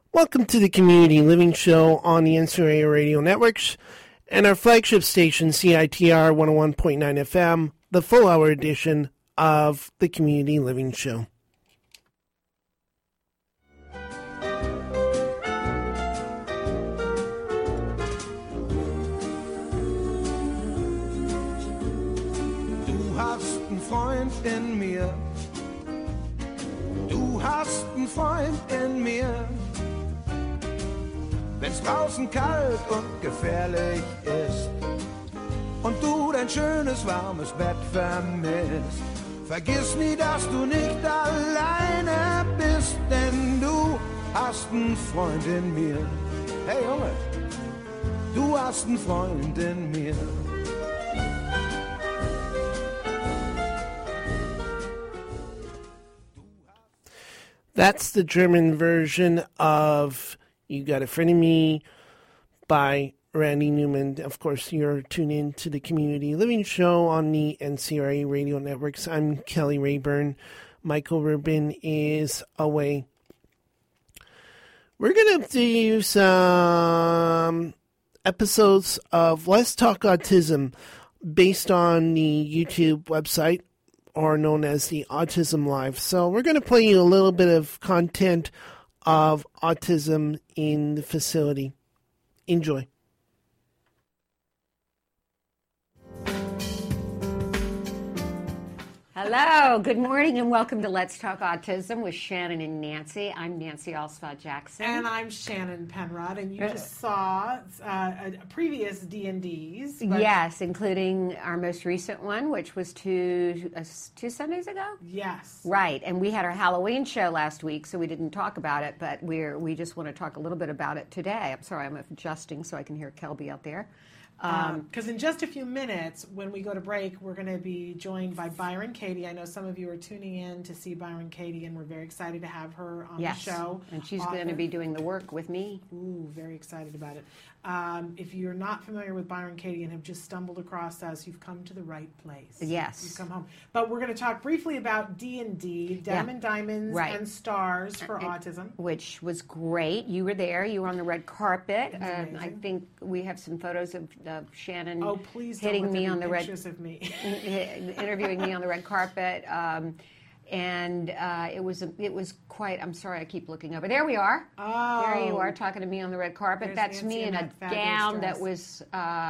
Welcome to the Community Living Show on the NCRA Radio Networks and our flagship station, CITR 101.9 FM, the full-hour edition of the Community Living Show. Du hast einen Freund in mir. Du hast einen Freund in mir. Wenn's draußen kalt und gefährlich ist und du dein schönes, warmes Bett vermisst, vergiss nie, dass du nicht alleine bist, denn du hast einen Freund in mir. Hey Junge, du hast einen Freund in mir. That's the German version of You Got a Friend in Me by Randy Newman. Of course, you're tuned in to the Community Living Show on the NCRA Radio Networks. I'm Kelly Rayburn. Michael Rubin is away. We're going to do some episodes of Let's Talk Autism based on the YouTube website, or known as the Autism Live. So we're going to play you a little bit of content of autism in the facility. Enjoy. Hello, good morning, and welcome to Let's Talk Autism with Shannon and Nancy. I'm Nancy Alspaugh-Jackson. And I'm Shannon Penrod, and you just saw previous D&Ds. Yes, including our most recent one, which was two Sundays ago? Yes. Right, and we had our Halloween show last week, so we didn't talk about it, but we just want to talk a little bit about it today. I'm sorry, I'm adjusting so I can hear Kelby out there. Because in just a few minutes, when we go to break, we're going to be joined by Byron Katie. I know some of you are tuning in to see Byron Katie, and we're very excited to have her on the show. And she's going to be doing the work with me. Ooh, very excited about it. If you're not familiar with Byron Katie and have just stumbled across us, you've come to the right place. Yes. You've come home. But we're going to talk briefly about D&D, Diamonds and Stars for Autism. Which was great. You were there. You were on the red carpet. I think we have some photos of Shannon hitting me on the red of me. interviewing me on the red carpet. And it was quite, I'm sorry, I keep looking over. There we are. Oh. There you are, talking to me on the red carpet. There's That's Nancy me in a gown that was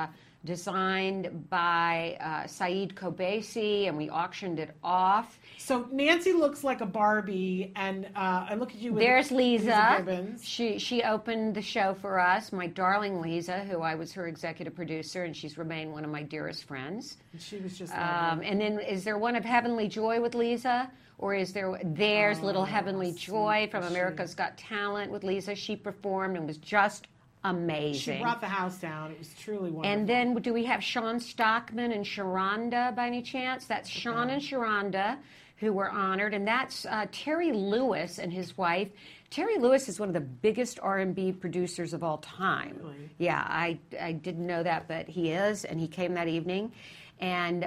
designed by Saeed Kobesi, and we auctioned it off. So Nancy looks like a Barbie, and I look at you with There's Lisa. Gibbons. She opened the show for us, my darling Lisa, who I was her executive producer, and she's remained one of my dearest friends. And she was just and then is there one of Heavenly Joy with Lisa? Or is there's Little Heavenly Joy from America's Got Talent with Lisa. She performed and was just amazing. She brought the house down. It was truly wonderful. And then do we have Sean Stockman and Sharonda by any chance? That's Sean and Sharonda who were honored. And that's Terry Lewis and his wife. Terry Lewis is one of the biggest R&B producers of all time. Really? Yeah, I didn't know that, but he is. And he came that evening. And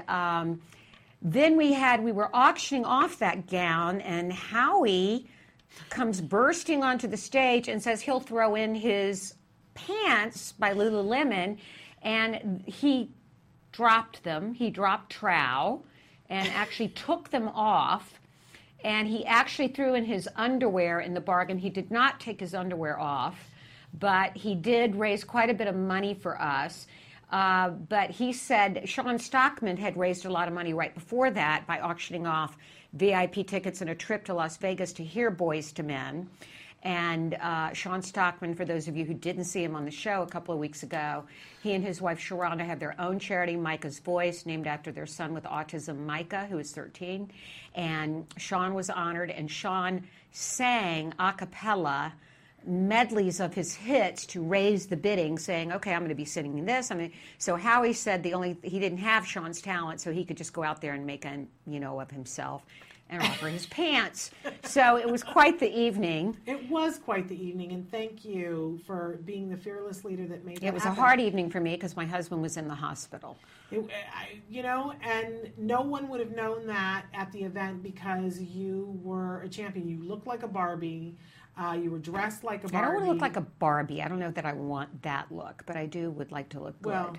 then we were auctioning off that gown, and Howie comes bursting onto the stage and says he'll throw in his pants by Lululemon, and he dropped them. He dropped trow and actually took them off, and he actually threw in his underwear in the bargain. He did not take his underwear off, but he did raise quite a bit of money for us. But he said Sean Stockman had raised a lot of money right before that by auctioning off VIP tickets and a trip to Las Vegas to hear Boyz II Men. And Sean Stockman, for those of you who didn't see him on the show a couple of weeks ago, he and his wife Sharonda have their own charity, Micah's Voice, named after their son with autism, Micah, who is 13. And Sean was honored, and Sean sang a cappella medleys of his hits to raise the bidding, saying, okay, I'm going to be singing this. So Howie said he didn't have Sean's talent, so he could just go out there and make of himself and offer his pants. So it was quite the evening. It was quite the evening, and thank you for being the fearless leader that made that It was happen. a hard evening for me because my husband was in the hospital. And no one would have known that at the event because you were a champion. You looked like a Barbie. You were dressed like a I Barbie. don't want to look like a Barbie. I don't know that I want that look, but I would like to look good.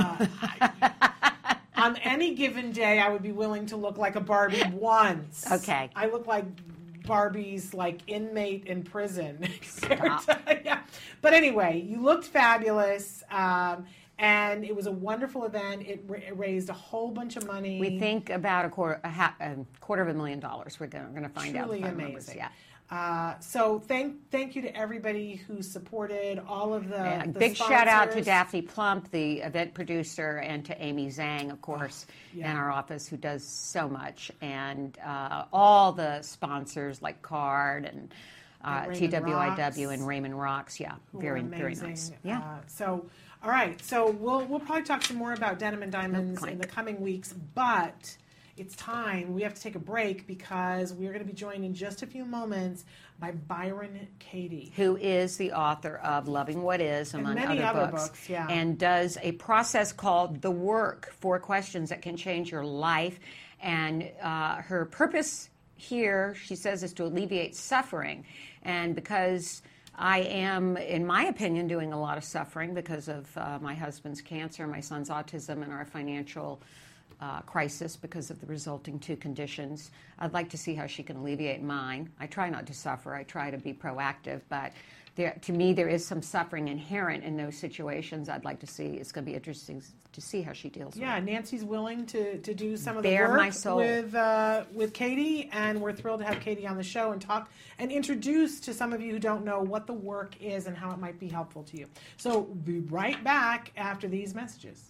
On any given day, I would be willing to look like a Barbie once. Okay. I look like Barbie's like inmate in prison. Stop. Yeah. But anyway, you looked fabulous. And it was a wonderful event. It raised a whole bunch of money. We think about a quarter of $250,000. We're going to find out. Truly the final numbers. amazing. Yeah. So thank you to everybody who supported all of the Big sponsors. shout out to Daphne Plump, the event producer, and to Amy Zhang, of course, in our office, who does so much, and all the sponsors like CARD and TWIW and Raymond Rocks. Yeah, very nice. Yeah. All right. So we'll probably talk some more about Denim and Diamonds in the coming weeks, but it's time. We have to take a break because we're going to be joined in just a few moments by Byron Katie, who is the author of Loving What Is, among many other other books, yeah. and does a process called The Work, 4 questions that can change your life. And her purpose here, she says, is to alleviate suffering. And because I am, in my opinion, doing a lot of suffering because of my husband's cancer, my son's autism, and our financial crisis because of the resulting 2 conditions. I'd like to see how she can alleviate mine. I try not to suffer. I try to be proactive, but to me, there is some suffering inherent in those situations. I'd like to see. It's going to be interesting to see how she deals with it. Yeah, Nancy's willing to do some of the Bare work my soul. with Katie, and we're thrilled to have Katie on the show and talk and introduce to some of you who don't know what the work is and how it might be helpful to you. So we'll be right back after these messages.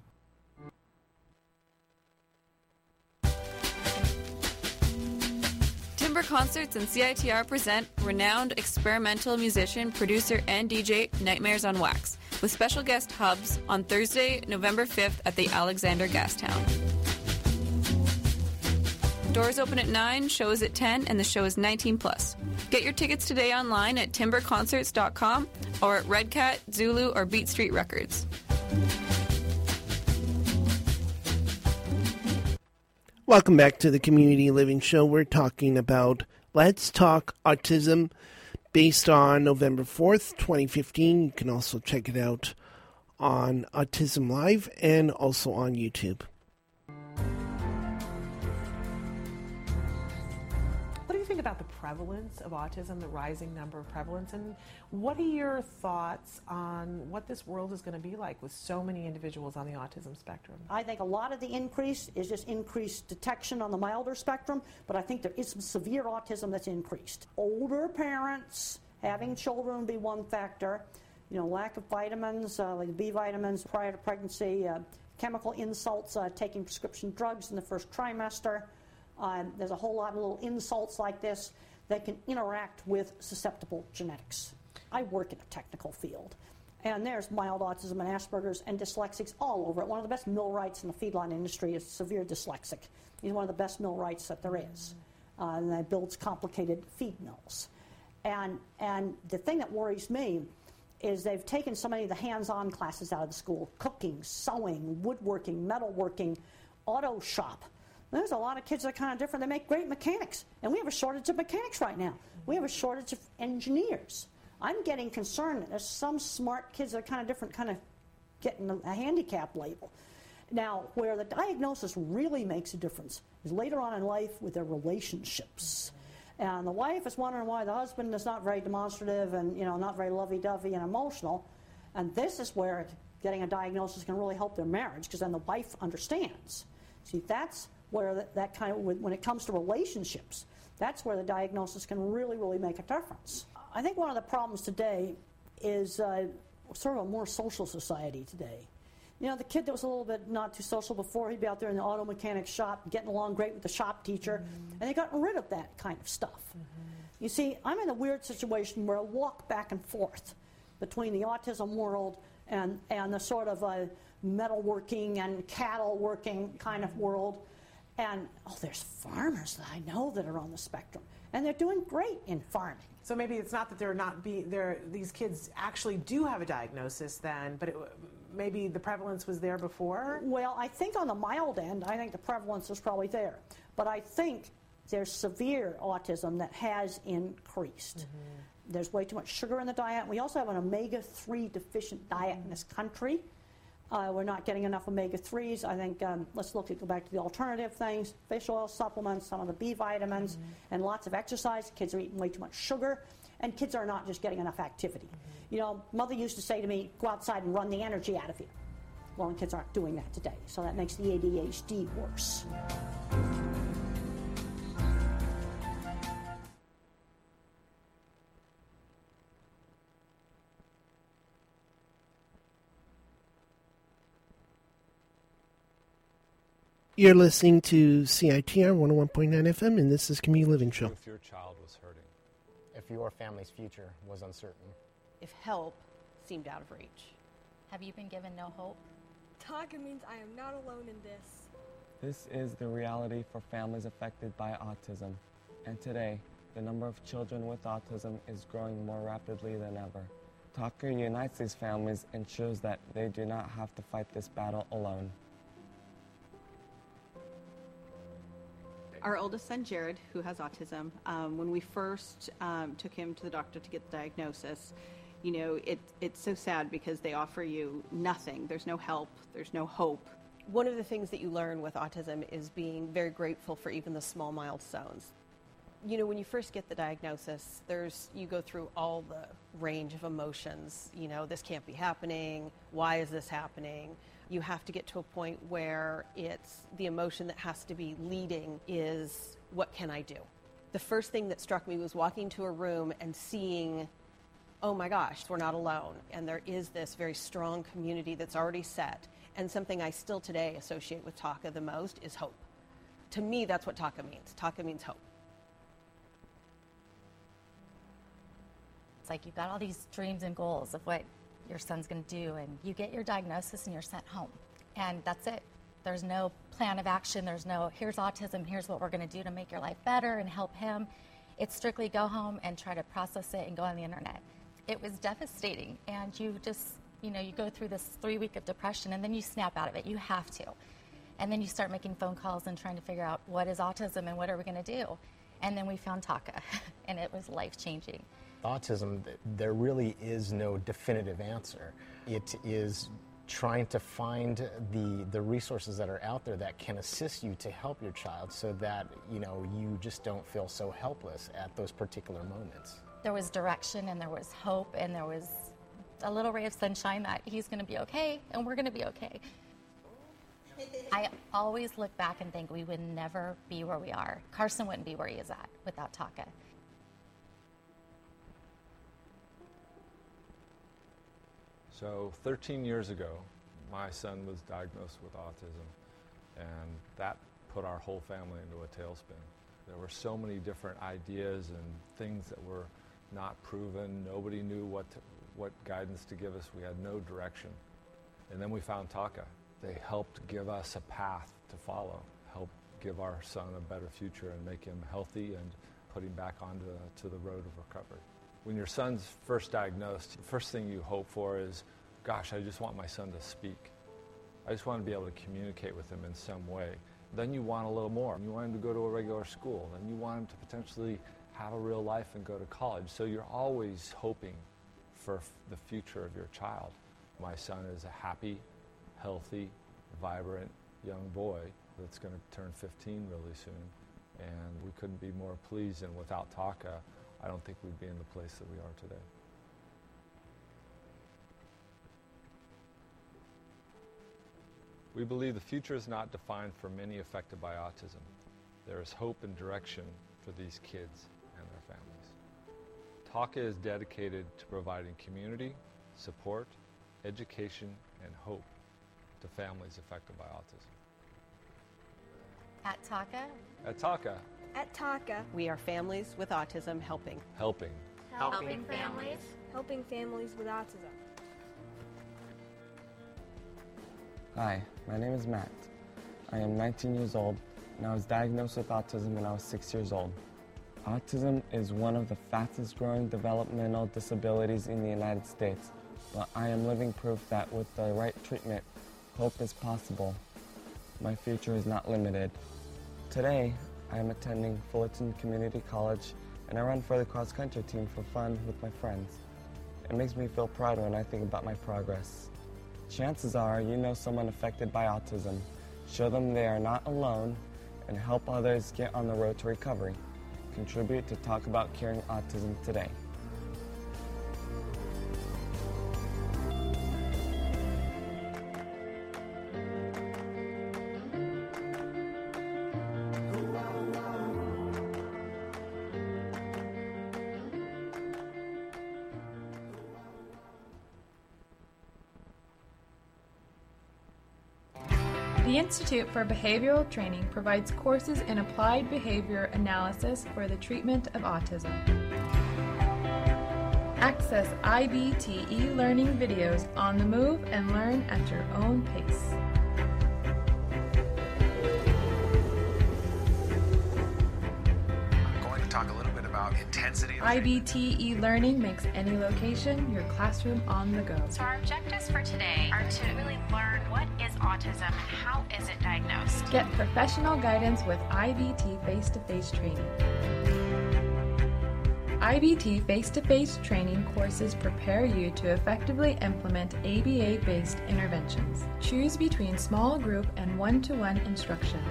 Timber Concerts and CITR present renowned experimental musician, producer, and DJ Nightmares on Wax, with special guest Hubs on Thursday, November 5th at the Alexander Gastown. Doors open at 9, show is at 10, and the show is 19+. Get your tickets today online at timberconcerts.com or at Red Cat, Zulu, or Beat Street Records. Welcome back to the Community Living Show. We're talking about Let's Talk Autism, based on November 4th, 2015. You can also check it out on Autism Live and also on YouTube. What do you think about the prevalence of autism, the rising number of prevalence, and what are your thoughts on what this world is going to be like with so many individuals on the autism spectrum? I think a lot of the increase is just increased detection on the milder spectrum, but I think there is some severe autism that's increased. Older parents having children would be one factor. Lack of vitamins, like B vitamins prior to pregnancy, chemical insults, taking prescription drugs in the first trimester. There's a whole lot of little insults like this that can interact with susceptible genetics. I work in a technical field, and there's mild autism and Asperger's and dyslexics all over it. One of the best millwrights in the feedlot industry is severe dyslexic. He's one of the best millwrights that there is, and that builds complicated feed mills. And the thing that worries me is they've taken so many of the hands-on classes out of the school: cooking, sewing, woodworking, metalworking, auto shop. There's a lot of kids that are kind of different. They make great mechanics, and we have a shortage of mechanics right now. We have a shortage of engineers. I'm getting concerned that there's some smart kids that are kind of different, kind of getting a handicap label. Now, where the diagnosis really makes a difference is later on in life with their relationships. And the wife is wondering why the husband is not very demonstrative and, not very lovey-dovey and emotional. And this is where getting a diagnosis can really help their marriage, because then the wife understands. See, that's where that kind of, when it comes to relationships, that's where the diagnosis can really, really make a difference. I think one of the problems today is sort of a more social society today. The kid that was a little bit not too social before, he'd be out there in the auto mechanic shop, getting along great with the shop teacher, and they got rid of that kind of stuff. You see, I'm in a weird situation where I walk back and forth between the autism world and the sort of metalworking and cattle working kind of world. And, there's farmers that I know that are on the spectrum, and they're doing great in farming. So maybe it's not that these kids actually do have a diagnosis then, but maybe the prevalence was there before? Well, I think on the mild end, I think the prevalence is probably there. But I think there's severe autism that has increased. There's way too much sugar in the diet. We also have an omega-3 deficient diet in this country. We're not getting enough omega-3s. I think let's go back to the alternative things, fish oil supplements, some of the B vitamins, and lots of exercise. Kids are eating way too much sugar, and kids are not just getting enough activity. You know, mother used to say to me, go outside and run the energy out of you. Well, and kids aren't doing that today, so that makes the ADHD worse. You're listening to CITR 101.9 FM, and this is Community Living Show. If your child was hurting. If your family's future was uncertain. If help seemed out of reach. Have you been given no hope? TACA means I am not alone in this. This is the reality for families affected by autism. And today, the number of children with autism is growing more rapidly than ever. TACA unites these families and ensures that they do not have to fight this battle alone. Our oldest son, Jared, who has autism, when we first took him to the doctor to get the diagnosis, you know, it's so sad because they offer you nothing. There's no help. There's no hope. One of the things that you learn with autism is being very grateful for even the small milestones. You know, when you first get the diagnosis, you go through all the range of emotions. You know, this can't be happening. Why is this happening? You have to get to a point where it's the emotion that has to be leading is, what can I do? The first thing that struck me was walking to a room and seeing, oh my gosh, we're not alone. And there is this very strong community that's already set. And something I still today associate with TACA the most is hope. To me, that's what TACA means. TACA means hope. It's like you've got all these dreams and goals of what your son's going to do, and you get your diagnosis and you're sent home. And that's it. There's no plan of action. There's no, here's autism, here's what we're going to do to make your life better and help him. It's strictly go home and try to process it and go on the internet. It was devastating, and you just, you know, you go through this 3 week of depression, and then you snap out of it. You have to. And then you start making phone calls and trying to figure out what is autism and what are we going to do. And then we found TACA, and it was life-changing. Autism, there really is no definitive answer. It is trying to find the resources that are out there that can assist you to help your child so that, you know, you just don't feel so helpless at those particular moments. There was direction, and there was hope, and there was a little ray of sunshine that he's going to be okay, and we're going to be okay. I always look back and think we would never be where we are. Carson wouldn't be where he is at without TACA. So 13 years ago, my son was diagnosed with autism, and that put our whole family into a tailspin. There were so many different ideas and things that were not proven. Nobody knew what guidance to give us. We had no direction. And then we found TACA. They helped give us a path to follow, help give our son a better future and make him healthy and put him back onto the road of recovery. When your son's first diagnosed, the first thing you hope for is, gosh, I just want my son to speak. I just want to be able to communicate with him in some way. Then you want a little more. You want him to go to a regular school. Then you want him to potentially have a real life and go to college. So you're always hoping for the future of your child. My son is a happy, healthy, vibrant young boy that's going to turn 15 really soon. And we couldn't be more pleased, and without TACA, I don't think we'd be in the place that we are today. We believe the future is not defined for many affected by autism. There is hope and direction for these kids and their families. TACA is dedicated to providing community, support, education, and hope to families affected by autism. At TACA? At TACA. At TACA, We are families with autism helping. Helping. Helping families. helping families with autism. Hi, my name is Matt. I am 19 years old, and I was diagnosed with autism when I was 6 years old. Autism is one of the fastest growing developmental disabilities in the United States, but I am living proof that with the right treatment, hope is possible. My future is not limited. Today, I am attending Fullerton Community College and I run for the cross-country team for fun with my friends. It makes me feel proud when I think about my progress. Chances are you know someone affected by autism. Show them they are not alone and help others get on the road to recovery. Contribute to Talk About Curing Autism today. The Institute for Behavioral Training provides courses in applied behavior analysis for the treatment of autism. Access IBT e-learning videos on the move and learn at your own pace. I'm going to talk a little bit about intensity. IBT e-learning makes any location your classroom on the go. So our objectives for today are to really learn what is autism and how is it diagnosed. Get professional guidance with IBT face-to-face training. IBT face-to-face training courses prepare you to effectively implement ABA-based interventions. Choose between small group and one-to-one instruction.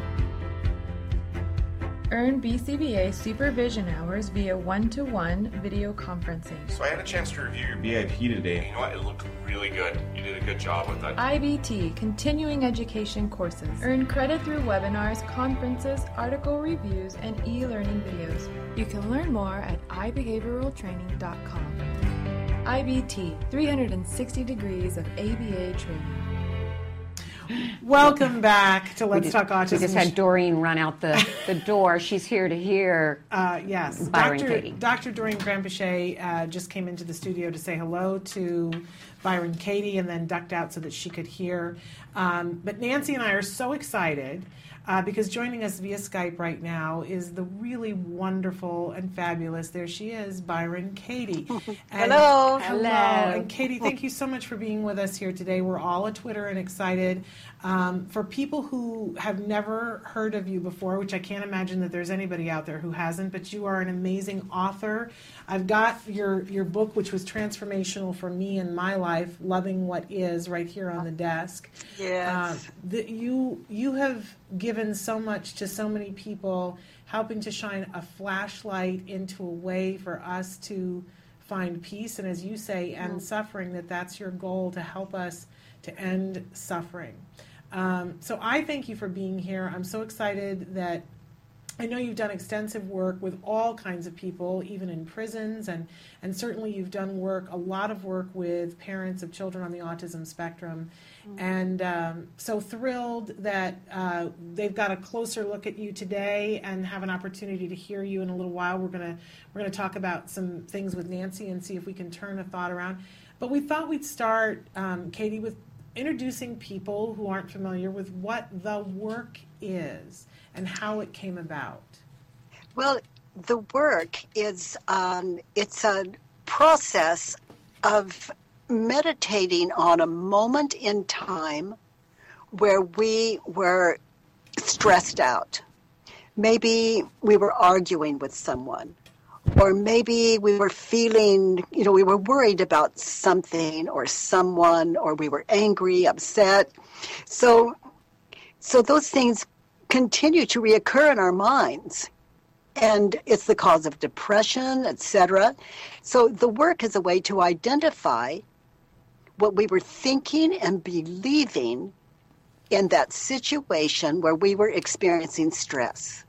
Earn BCBA supervision hours via one-to-one video conferencing. So I had a chance to review your BIP today. You know what? It looked really good. You did a good job with that. IBT continuing education courses. Earn credit through webinars, conferences, article reviews, and e-learning videos. You can learn more at ibehavioraltraining.com. IBT, 360 degrees of ABA training. Welcome back to Let's Talk Autism. We just had Doreen run out the door. She's here to hear yes. Byron Katie. Dr. Doreen Granpeche just came into the studio to say hello to Byron Katie and then ducked out so that she could hear. But Nancy and I are so excited because joining us via Skype right now is the really wonderful and fabulous, there she is, Byron Katie. Hello. Hello. And Katie, thank you so much for being with us here today. We're all a Twitter and excited. For people who have never heard of you before, which I can't imagine that there's anybody out there who hasn't, but you are an amazing author. I've got your book, which was transformational for me in my life, Loving What Is, right here on the desk. Yes. You have given so much to so many people, helping to shine a flashlight into a way for us to find peace, and as you say, end suffering, that's your goal, to help us to end suffering. So I thank you for being here. I'm so excited that I know you've done extensive work with all kinds of people, even in prisons, and certainly you've done a lot of work with parents of children on the autism spectrum. And so thrilled that they've got a closer look at you today and have an opportunity to hear you in a little while. We're gonna talk about some things with Nancy and see if we can turn a thought around. But we thought we'd start, Katie, with introducing people who aren't familiar with what the work is and how it came about. Well, the work is it's a process of meditating on a moment in time where we were stressed out. Maybe we were arguing with someone, or maybe we were feeling, we were worried about something or someone, or we were angry, upset. So those things continue to reoccur in our minds, and it's the cause of depression, etc. So the work is a way to identify what we were thinking and believing in that situation where we were experiencing stress.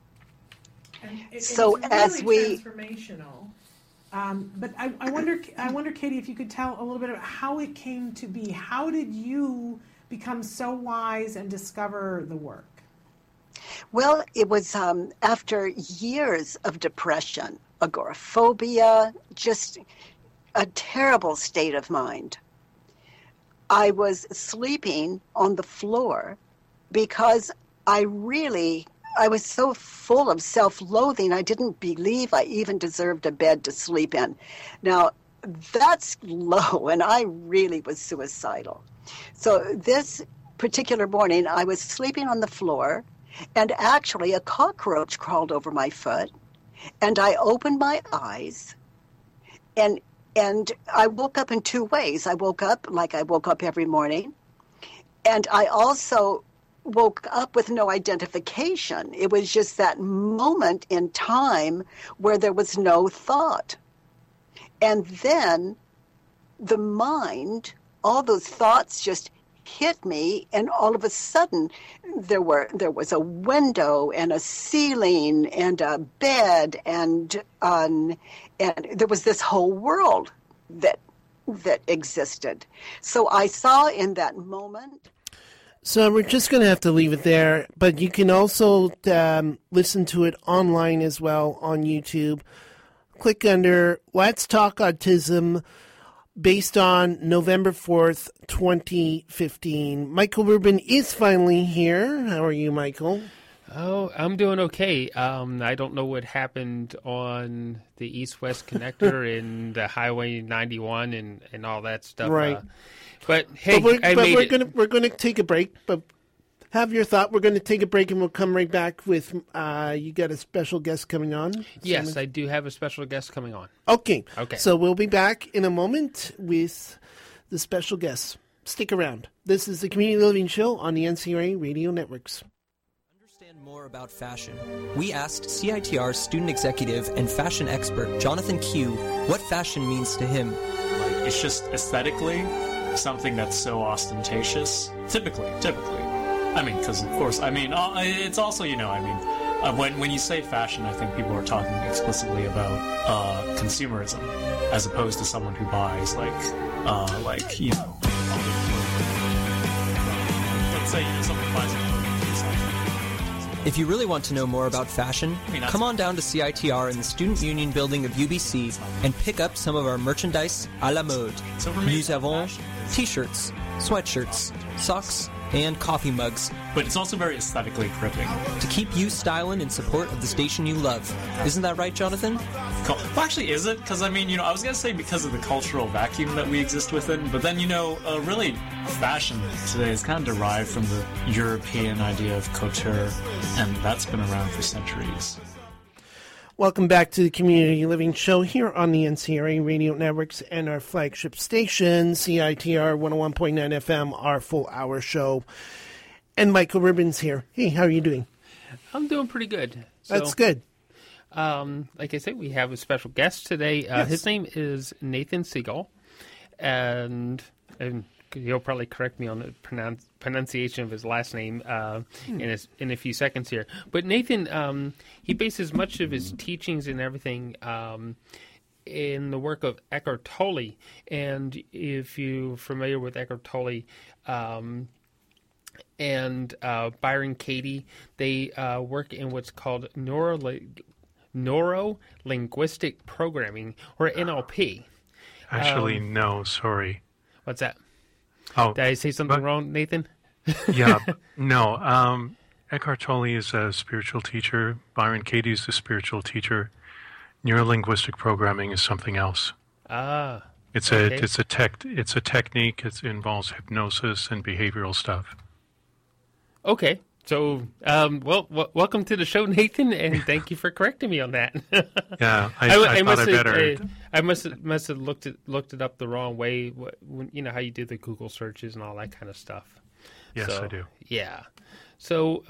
So it's really transformational. But I wonder, Katie, if you could tell a little bit about how it came to be. How did you become so wise and discover the work? Well, it was after years of depression, agoraphobia, just a terrible state of mind. I was sleeping on the floor because I was so full of self-loathing, I didn't believe I even deserved a bed to sleep in. Now, that's low, and I really was suicidal. So this particular morning, I was sleeping on the floor, and actually a cockroach crawled over my foot, And I opened my eyes, and I woke up in two ways. I woke up like I woke up every morning, and I also woke up with no identification. It was just that moment in time where there was no thought. And then the mind, all those thoughts just hit me, and all of a sudden there was a window and a ceiling and a bed and there was this whole world that existed. So I saw in that moment. So we're just going to have to leave it there, but you can also listen to it online as well on YouTube. Click under Let's Talk Autism, based on November 4th, 2015. Michael Rubin is finally here. How are you, Michael? Oh, I'm doing okay. I don't know what happened on the East-West connector and the Highway 91 and all that stuff. Right. But hey, we're going to take a break, but have your thought. We're going to take a break, and we'll come right back with, you got a special guest coming on? Yes, I do have a special guest coming on. Okay. So we'll be back in a moment with the special guest. Stick around. This is the Community Living Show on the NCRA Radio Networks. Understand more about fashion. We asked CITR student executive and fashion expert Jonathan Q what fashion means to him. Like, it's just aesthetically something that's so ostentatious. Typically. I mean, because of course, I mean, it's also, when you say fashion, I think people are talking explicitly about consumerism, as opposed to someone who buys let's say someone buys a If you really want to know more about fashion, come on down to CITR in the Student Union building of UBC and pick up some of our merchandise à la mode. Nous avons t-shirts, sweatshirts, socks, and coffee mugs. But it's also very aesthetically gripping. To keep you styling in support of the station you love. Isn't that right, Jonathan? Well, actually, is it? Because, I was going to say because of the cultural vacuum that we exist within, but then, really, fashion today is kind of derived from the European idea of couture, and that's been around for centuries. Welcome back to the Community Living Show here on the NCRA Radio Networks and our flagship station, CITR 101.9 FM, our full-hour show. And Michael Rubin's here. Hey, how are you doing? I'm doing pretty good. That's good. Like I said, we have a special guest today. Yes. His name is Nathan Siegel, and he'll probably correct me on the pronunciation of his last name in a few seconds here. But Nathan, he bases much of his teachings and everything in the work of Eckhart Tolle. And if you're familiar with Eckhart Tolle and Byron Katie, they work in what's called neuro-linguistic programming, or NLP. Actually, no, sorry. What's that? Oh, did I say something wrong, Nathan? Yeah, no. Eckhart Tolle is a spiritual teacher. Byron Katie is a spiritual teacher. Neurolinguistic programming is something else. It's a technique. It involves hypnosis and behavioral stuff. Okay. So, welcome to the show, Nathan, and thank you for correcting me on that. Yeah, I thought I better. I must have looked it up the wrong way. When, how you do the Google searches and all that kind of stuff. Yes, I do. Yeah. So,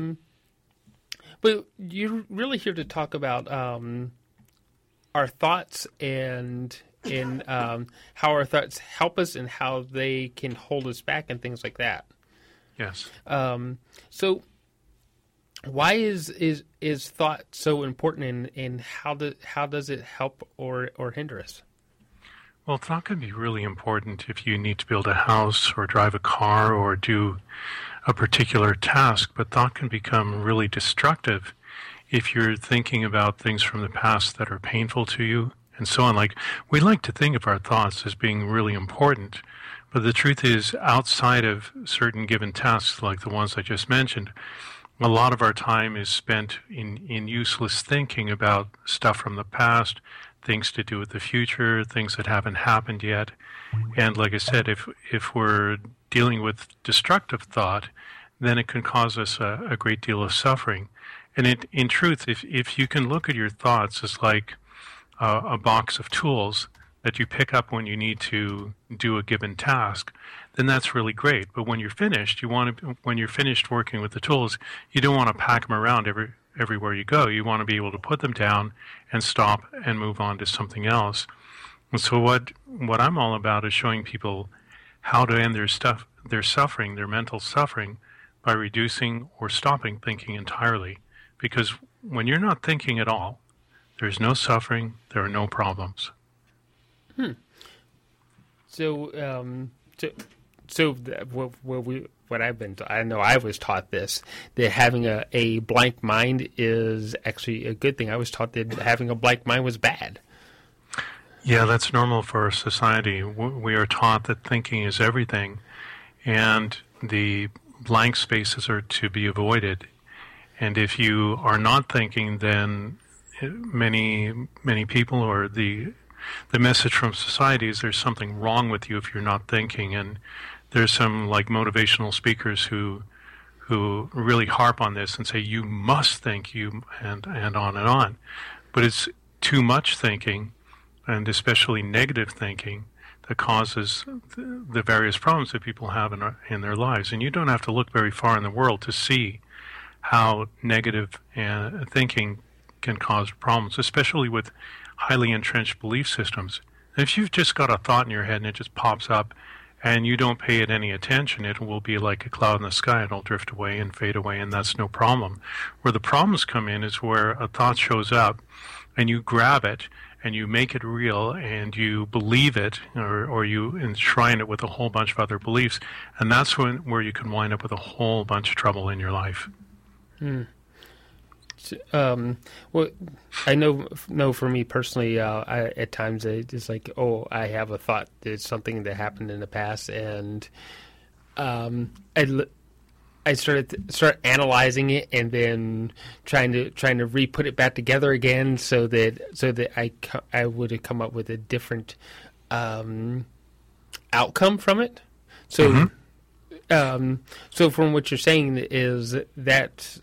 but you're really here to talk about our thoughts and how our thoughts help us and how they can hold us back and things like that. Yes. So, why is thought so important, and how does it help or hinder us? Well, thought can be really important if you need to build a house or drive a car or do a particular task. But thought can become really destructive if you're thinking about things from the past that are painful to you and so on. Like, we like to think of our thoughts as being really important. But the truth is, outside of certain given tasks like the ones I just mentioned, a lot of our time is spent in useless thinking about stuff from the past, things to do with the future, things that haven't happened yet. And like I said, if we're dealing with destructive thought, then it can cause us a great deal of suffering. And in truth, if you can look at your thoughts as like a box of tools that you pick up when you need to do a given task, then that's really great. But when you're finished, when you're finished working with the tools, you don't want to pack them around everywhere you go. You want to be able to put them down and stop and move on to something else. And so what I'm all about is showing people how to end their suffering, their mental suffering, by reducing or stopping thinking entirely. Because when you're not thinking at all, there's no suffering, there are no problems. What I've been I know I was taught this, that having a blank mind is actually a good thing. I was taught that having a blank mind was bad. Yeah, that's normal for our society. We are taught that thinking is everything, and the blank spaces are to be avoided. And if you are not thinking, then many people, or the message from society is there's something wrong with you if you're not thinking. And there's some like motivational speakers who really harp on this and say you must think, and on and on. But it's too much thinking, and especially negative thinking, that causes the various problems that people have in their lives. And you don't have to look very far in the world to see how negative thinking can cause problems, especially with highly entrenched belief systems. If you've just got a thought in your head and it just pops up and you don't pay it any attention, it will be like a cloud in the sky. It'll drift away and fade away, and that's no problem. Where the problems come in is where a thought shows up and you grab it and you make it real and you believe it, or you enshrine it with a whole bunch of other beliefs, and that's where you can wind up with a whole bunch of trouble in your life. Well, I know for me personally, at times it's like, I have a thought. It's something that happened in the past, and I start analyzing it, and then trying to re-put it back together again, so that I would have come up with a different outcome from it. So, so from what you're saying is that.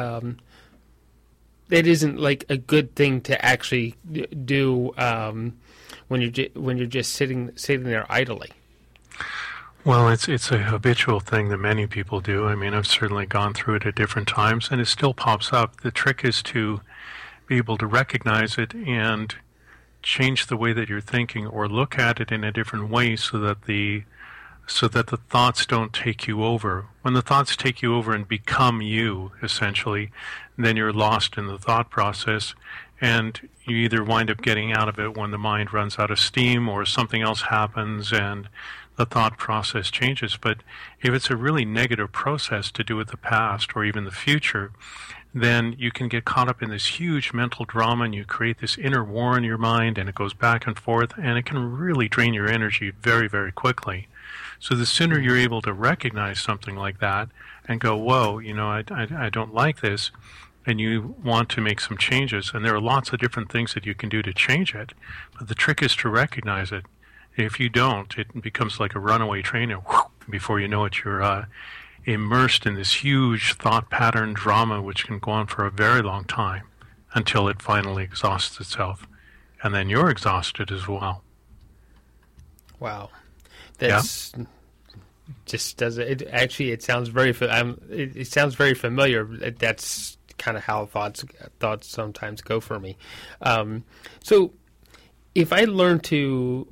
That isn't like a good thing to actually do when you're just sitting there idly. Well, it's a habitual thing that many people do. I mean, I've certainly gone through it at different times, and it still pops up. The trick is to be able to recognize it and change the way that you're thinking, or look at it in a different way, so that the thoughts don't take you over. When the thoughts take you over and become you, essentially, then you're lost in the thought process, and you either wind up getting out of it when the mind runs out of steam, or something else happens and the thought process changes. But if it's a really negative process to do with the past or even the future, then you can get caught up in this huge mental drama, and you create this inner war in your mind, and it goes back and forth, and it can really drain your energy very, very quickly. So the sooner you're able to recognize something like that and go, whoa, I don't like this, and you want to make some changes, and there are lots of different things that you can do to change it, but the trick is to recognize it. If you don't, it becomes like a runaway train, and before you know it, you're immersed in this huge thought pattern drama, which can go on for a very long time until it finally exhausts itself, and then you're exhausted as well. Wow. That's just does it. Actually, it sounds very. It sounds very familiar. That's kind of how thoughts sometimes go for me. So, if I learn to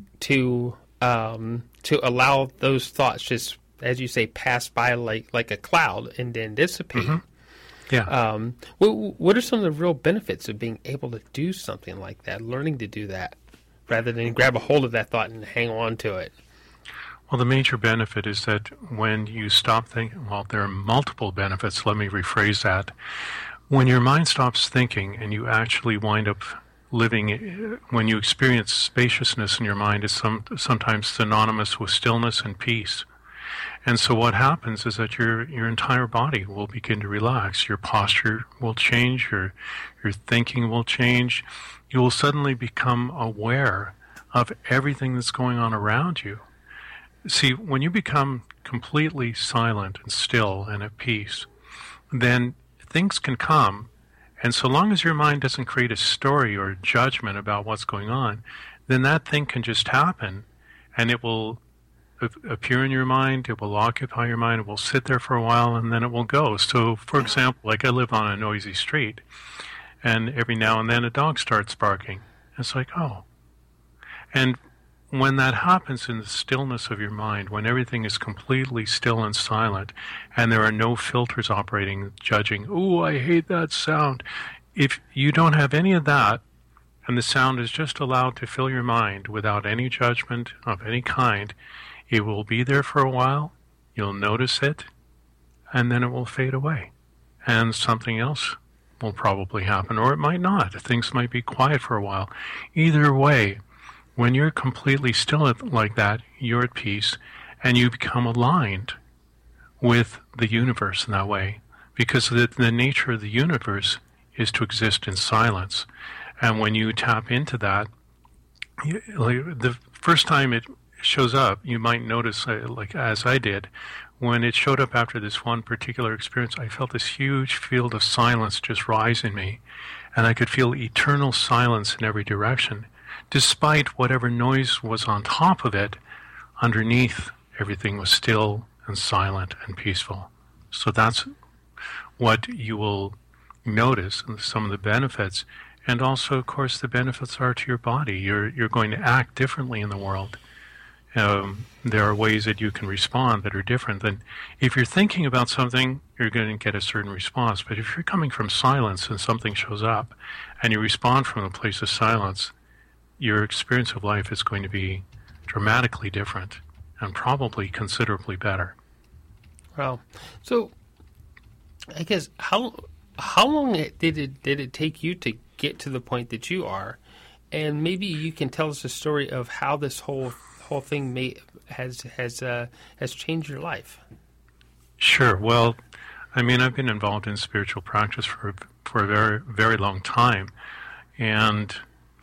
allow those thoughts, just as you say, pass by like a cloud and then dissipate. Yeah. What are some of the real benefits of being able to do something like that? Learning to do that rather than grab a hold of that thought and hang on to it. Well, the major benefit is that when you stop thinking, well, there are multiple benefits. Let me rephrase that. When your mind stops thinking and you actually wind up living, when you experience spaciousness in your mind, is sometimes synonymous with stillness and peace. And so what happens is that your entire body will begin to relax. Your posture will change. Your thinking will change. You will suddenly become aware of everything that's going on around you. See, when you become completely silent and still and at peace, then things can come And so long as your mind doesn't create a story or judgment about what's going on, then that thing can just happen, and it will appear in your mind, it will occupy your mind, it will sit there for a while, and then it will go. So, for example, like I live on a noisy street, and every now and then a dog starts barking. It's like, oh. And when that happens in the stillness of your mind, when everything is completely still and silent, and there are no filters operating, judging, oh, I hate that sound. If you don't have any of that, and the sound is just allowed to fill your mind without any judgment of any kind, it will be there for a while, you'll notice it, and then it will fade away. And something else will probably happen, or it might not. Things might be quiet for a while. Either way, when you're completely still like that, you're at peace, and you become aligned with the universe in that way, because the nature of the universe is to exist in silence. And when you tap into that, the first time it shows up, you might notice, like as I did, when it showed up after this one particular experience, I felt this huge field of silence just rise in me, and I could feel eternal silence in every direction. Despite whatever noise was on top of it, underneath everything was still and silent and peaceful. So that's what you will notice, and some of the benefits. And also, of course, the benefits are to your body. You're going to act differently in the world. There are ways that you can respond that are different. Than if you're thinking about something, you're going to get a certain response. But if you're coming from silence and something shows up, and you respond from a place of silence, your experience of life is going to be dramatically different and probably considerably better. Wow. So, I guess how long did it take you to get to the point that you are? And maybe you can tell us a story of how this whole thing has changed your life. Sure. Well, I mean, I've been involved in spiritual practice for a very, very long time, and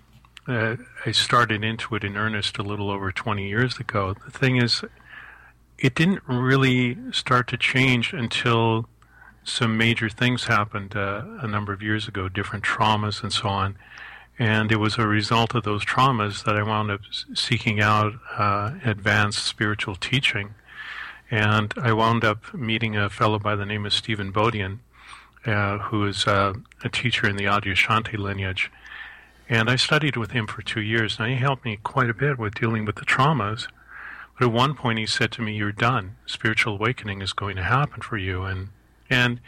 I started into it in earnest a little over 20 years ago. The thing is, it didn't really start to change until some major things happened a number of years ago, different traumas and so on. And it was a result of those traumas that I wound up seeking out advanced spiritual teaching. And I wound up meeting a fellow by the name of Stephen Bodian, who is a teacher in the Adyashanti lineage. And I studied with him for 2 years, and he helped me quite a bit with dealing with the traumas. But at one point he said to me, "You're done. Spiritual awakening is going to happen for you." And in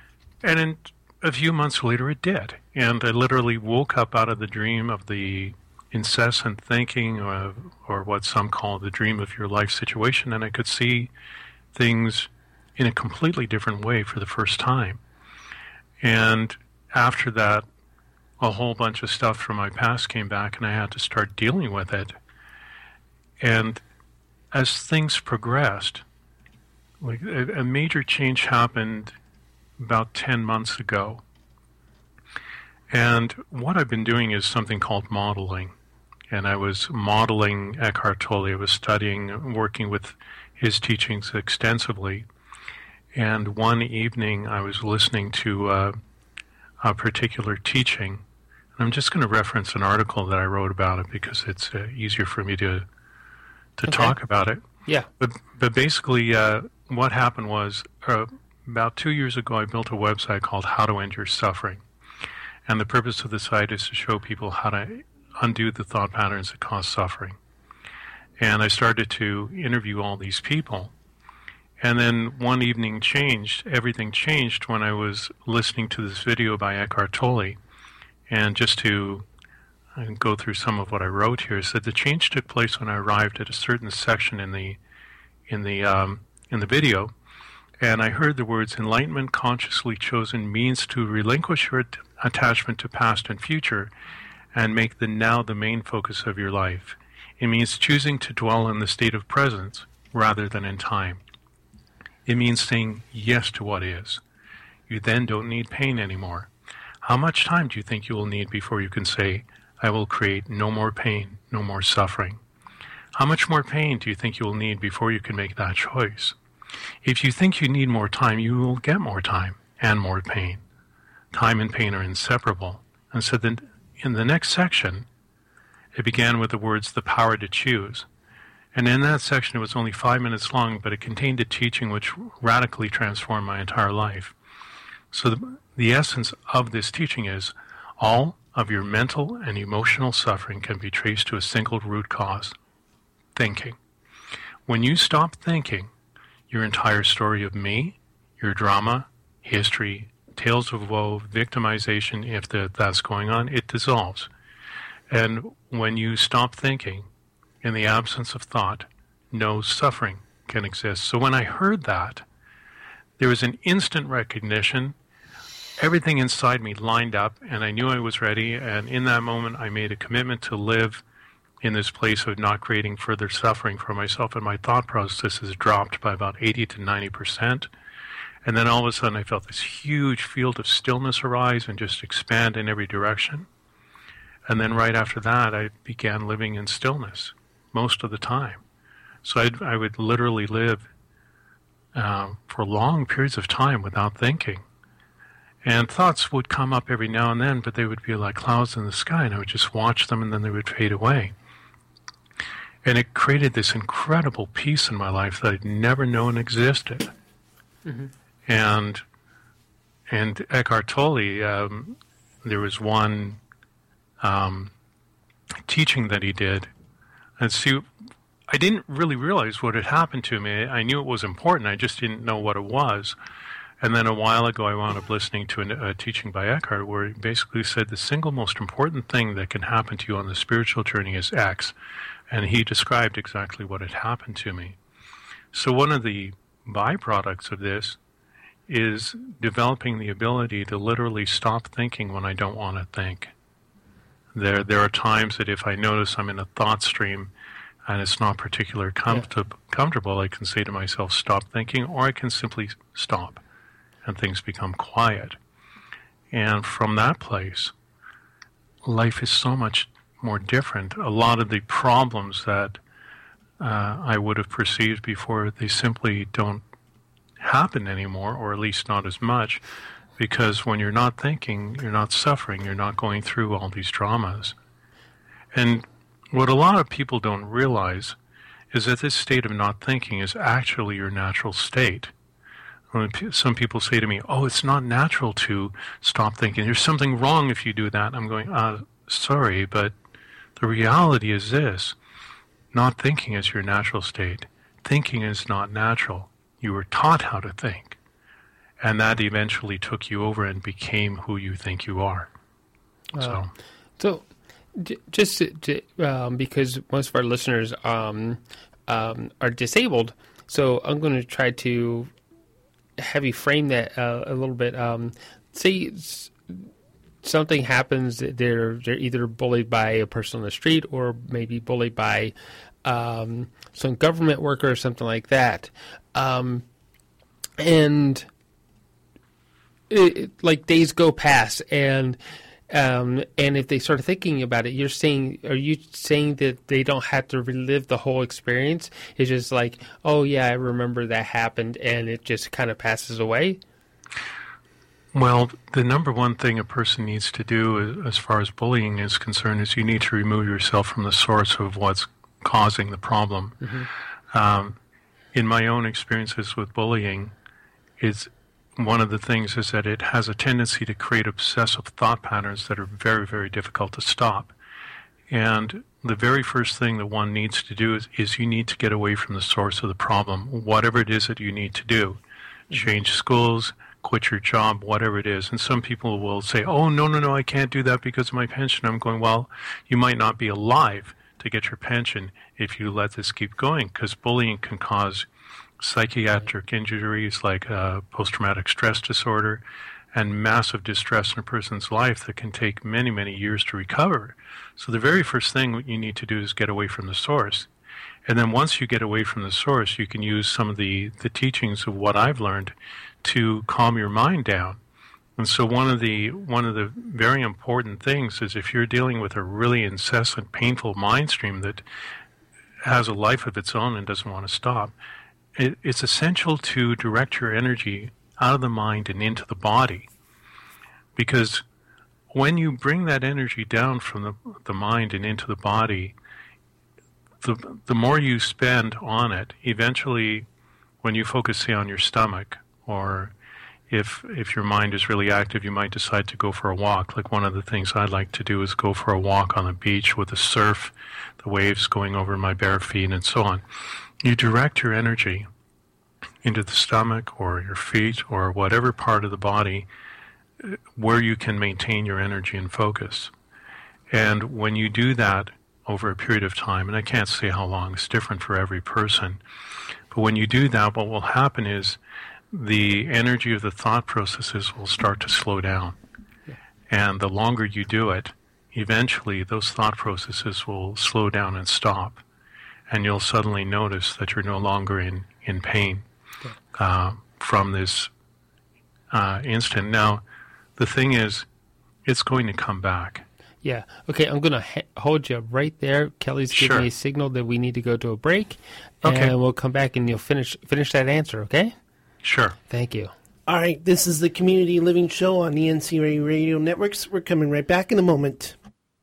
a few months later it did. And I literally woke up out of the dream of the incessant thinking, or what some call the dream of your life situation, and I could see things in a completely different way for the first time. And after that, a whole bunch of stuff from my past came back, and I had to start dealing with it. And as things progressed, like a major change happened about 10 months ago. And what I've been doing is something called modeling. And I was modeling Eckhart Tolle. I was studying, working with his teachings extensively. And one evening I was listening to a particular teaching. And I'm just going to reference an article that I wrote about it because it's easier for me to talk about it. Yeah. But basically what happened was about 2 years ago I built a website called How to End Your Suffering. And the purpose of the site is to show people how to undo the thought patterns that cause suffering. And I started to interview all these people. And then one evening everything changed when I was listening to this video by Eckhart Tolle. And just to go through some of what I wrote here, is that the change took place when I arrived at a certain section in the video, and I heard the words, "Enlightenment consciously chosen means to relinquish your attachment to past and future and make the now the main focus of your life. It means choosing to dwell in the state of presence rather than in time. It means saying yes to what is. You then don't need pain anymore. How much time do you think you will need before you can say, I will create no more pain, no more suffering? How much more pain do you think you will need before you can make that choice? If you think you need more time, you will get more time and more pain. time and pain are inseparable. And so then in the next section, it began with the words, the power to choose. And in that section, it was only 5 minutes long, but it contained a teaching which radically transformed my entire life. So the essence of this teaching is all of your mental and emotional suffering can be traced to a single root cause, thinking. When you stop thinking, your entire story of me, your drama, history, tales of woe, victimization, if that's going on, it dissolves. And when you stop thinking, in the absence of thought, no suffering can exist. So when I heard that, there was an instant recognition. Everything inside me lined up, and I knew I was ready. And in that moment, I made a commitment to live in this place of not creating further suffering for myself. And my thought process has dropped by about 80 to 90%. And then all of a sudden, I felt this huge field of stillness arise and just expand in every direction. And then right after that, I began living in stillness most of the time. So I would literally live for long periods of time without thinking. And thoughts would come up every now and then, but they would be like clouds in the sky, and I would just watch them, and then they would fade away. And it created this incredible peace in my life that I'd never known existed. Mm-hmm. And Eckhart Tolle, there was one teaching that he did. And see, I didn't really realize what had happened to me. I knew it was important. I just didn't know what it was. And then a while ago, I wound up listening to a teaching by Eckhart where he basically said the single most important thing that can happen to you on the spiritual journey is X. And he described exactly what had happened to me. So one of the byproducts of this is developing the ability to literally stop thinking when I don't want to think. There are times that if I notice I'm in a thought stream and it's not particularly comfortable, I can say to myself, stop thinking, or I can simply stop and things become quiet. And from that place, life is so much more different. A lot of the problems that I would have perceived before, they simply don't happen anymore, or at least not as much. Because when you're not thinking, you're not suffering, you're not going through all these dramas. And what a lot of people don't realize is that this state of not thinking is actually your natural state. When some people say to me, oh, it's not natural to stop thinking. There's something wrong if you do that. I'm going, sorry, but the reality is this. Not thinking is your natural state. Thinking is not natural. You were taught how to think. And that eventually took you over and became who you think you are. Just because most of our listeners are disabled, so I'm going to try to have you frame that a little bit. Say something happens, they're either bullied by a person on the street or maybe bullied by some government worker or something like that. And like days go past, and if they start thinking about it, are you saying that they don't have to relive the whole experience? It's just like, oh yeah, I remember that happened, and it just kind of passes away? Well, the number one thing a person needs to do as far as bullying is concerned is you need to remove yourself from the source of what's causing the problem. Mm-hmm. In my own experiences with bullying, one of the things is that it has a tendency to create obsessive thought patterns that are very, very difficult to stop. And the very first thing that one needs to do is you need to get away from the source of the problem, whatever it is that you need to do. Mm-hmm. Change schools, quit your job, whatever it is. And some people will say, oh, no, I can't do that because of my pension. I'm going, well, you might not be alive to get your pension if you let this keep going, because bullying can cause psychiatric injuries like post-traumatic stress disorder and massive distress in a person's life that can take many, many years to recover. So the very first thing you need to do is get away from the source. And then once you get away from the source, you can use some of the teachings of what I've learned to calm your mind down. And so one of the very important things is if you're dealing with a really incessant, painful mind stream that has a life of its own and doesn't want to stop, it's essential to direct your energy out of the mind and into the body. Because when you bring that energy down from the mind and into the body, the more you spend on it, eventually when you focus, say, on your stomach, or if your mind is really active, you might decide to go for a walk. Like one of the things I like to do is go for a walk on the beach with the surf, the waves going over my bare feet, and so on. You direct your energy into the stomach or your feet or whatever part of the body where you can maintain your energy and focus. And when you do that over a period of time, and I can't say how long, it's different for every person, but when you do that, what will happen is the energy of the thought processes will start to slow down. Yeah. And the longer you do it, eventually those thought processes will slow down and stop. And you'll suddenly notice that you're no longer in pain from this instant. Now, the thing is, it's going to come back. Yeah. Okay, I'm going to hold you right there. Kelly's giving me a signal that we need to go to a break. Okay. And we'll come back and you'll finish that answer, okay? Sure. Thank you. All right, this is the Community Living Show on the NCRA Radio Networks. We're coming right back in a moment.